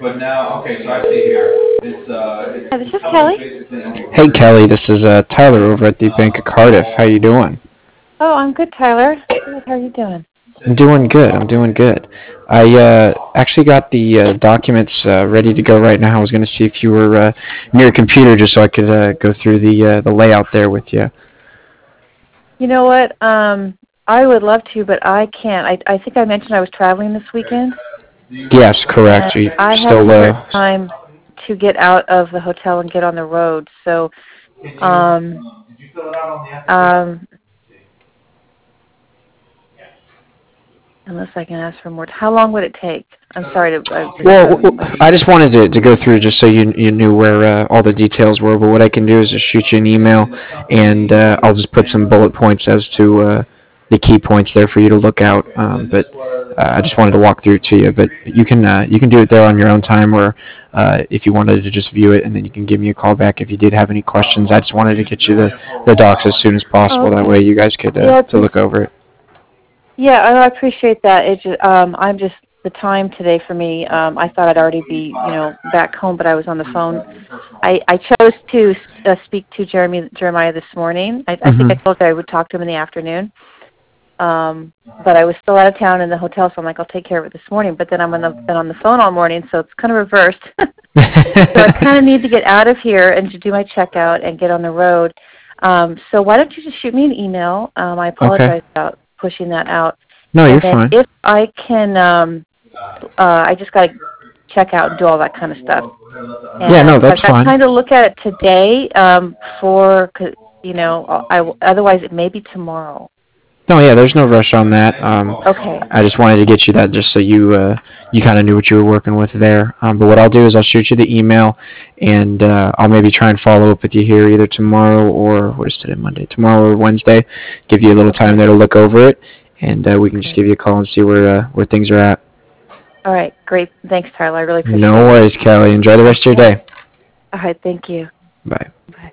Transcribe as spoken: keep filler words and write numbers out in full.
But now, okay, so I see here. It's uh, it's, Hi, this it's is coming Kelly. basically over Hey here. Kelly, this is uh, Tyler over at the Bank of Cardiff. How you doing? Oh, I'm good, Tyler. Good. How are you doing? I'm doing good. I'm doing good. I uh, actually got the uh, documents uh, ready to go right now. I was going to see if you were uh, near a computer just so I could uh, go through the uh, the layout there with you. You know what? Um, I would love to, but I can't. I I think I mentioned I was traveling this weekend, Yes, correct. and So you I have still to get uh, time to get out of the hotel and get on the road. So, Can you? um, Um, did you fill it out on the application? um, unless I can ask for more, how long would it take? I'm sorry to. I just well, um, w- like. I just wanted to, to go through just so you you knew where uh, all the details were. But what I can do is just shoot you an email, and uh, I'll just put some bullet points as to uh, the key points there for you to look out. Um, but uh, I just wanted to walk through it to you. But you can uh, you can do it there on your own time, or uh, if you wanted to just view it, and then you can give me a call back if you did have any questions. I just wanted to get you the, the docs as soon as Oh, possible. That okay. way you guys could uh, Yeah, I to look appreciate. over it. Yeah, I I appreciate that. It just, um, I'm just the time today for me. Um, I thought I'd already be, you know, back home, but I was on the phone. I, I chose to uh, speak to Jeremy Jeremiah this morning. I, I think hmm I told you I would talk to him in the afternoon. Um, but I was still out of town in the hotel, so I'm like, I'll take care of it this morning. But then I'm on the been on the phone all morning, so it's kind of reversed. So I kind of need to get out of here and to do my checkout and get on the road. Um, so why don't you just shoot me an email? Um, I Okay. apologize about pushing that out. No, And you're then fine. if I can, um, uh, I just got to check out and do all that kind of stuff. Yeah, no, And so that's I've got fine. time to look at it today um, for, 'cause, you know, I, otherwise it may be tomorrow. No, yeah, there's no rush on that. Um, Okay. I just wanted to get you that just so you uh, you kind of knew what you were working with there. Um, but what I'll do is I'll shoot you the email, and uh, I'll maybe try and follow up with you here either tomorrow or what is today, Monday, tomorrow or Wednesday. Give you a little time Okay. there to look over it, and uh, we can just Okay. give you a call and see where uh, where things are at. All right. Great. Thanks, Tyler. I really No appreciate it. worries, Kelly. Enjoy the rest of your Okay. day. All right. Thank you. Bye. Bye.